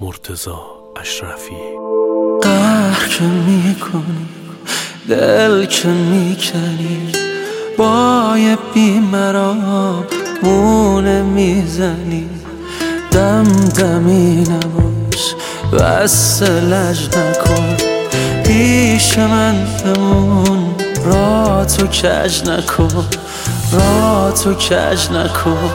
مرتضی اشرفی. قهر که میکنی، دل که میکنی، با یه بیمرام مونه میزنی. دمدمی نباش، بس لج نکن، پیش من بمون، را تو کج نکن، را تو کج نکن.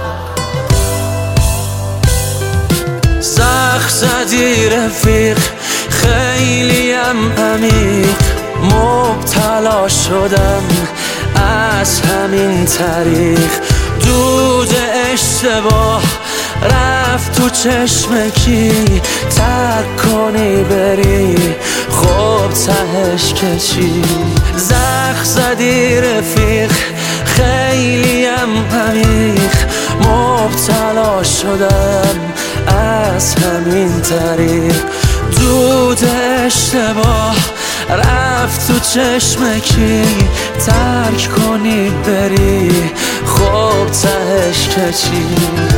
زخم زدی رفیق، خیلیم عمیق، مبتلا شدم از همین طریق. دود اشتباه رفت تو چشمکی، ترک کنی بری خب تهش که چی؟ زخم زدی رفیق، خیلیم عمیق، مبتلا شدم از همین طریق. دود اشتباه رفت تو چشمکی، ترک کنی بری خب تهش که چی؟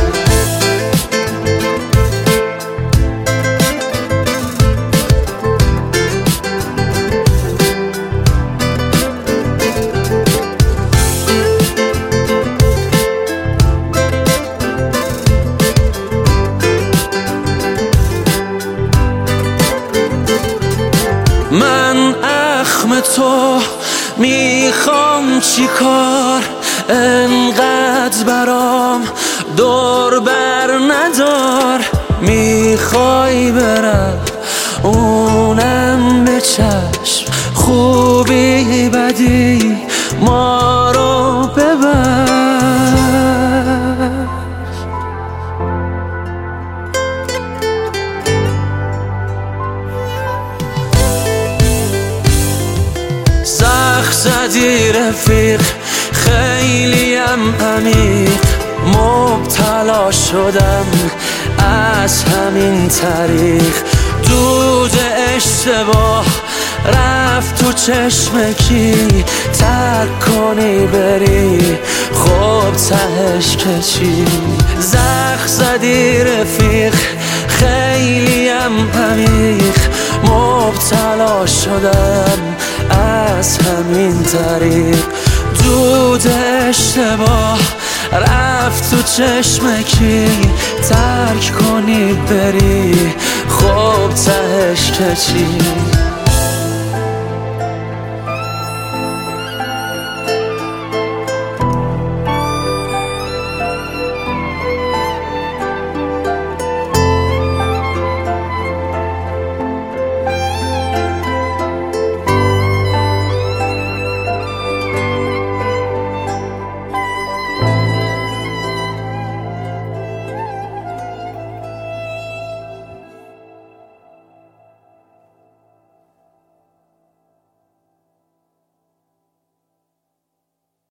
من اخم تو میخوام چی کار، انقدر برام دور بر ندار. میخوای برم اونم به چشم، خوبی بدی ما رو ببر. زخم زدی رفیق، خیلیم عمیق، مبتلا شدم از همین طریق. دود اشتباه رفت تو چشمکی، ترک کنی بری خب تهش که چی؟ زخم زدی رفیق، خیلیم عمیق، مبتلا شدم از همین طریق. دود اشتباه رفت تو چشمکی، ترک کنی بری خب تهش که چی؟